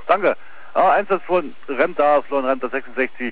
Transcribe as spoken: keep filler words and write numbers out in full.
Danke. Ah, Einsatz von Remda, Florian Remda sechsundsechzig.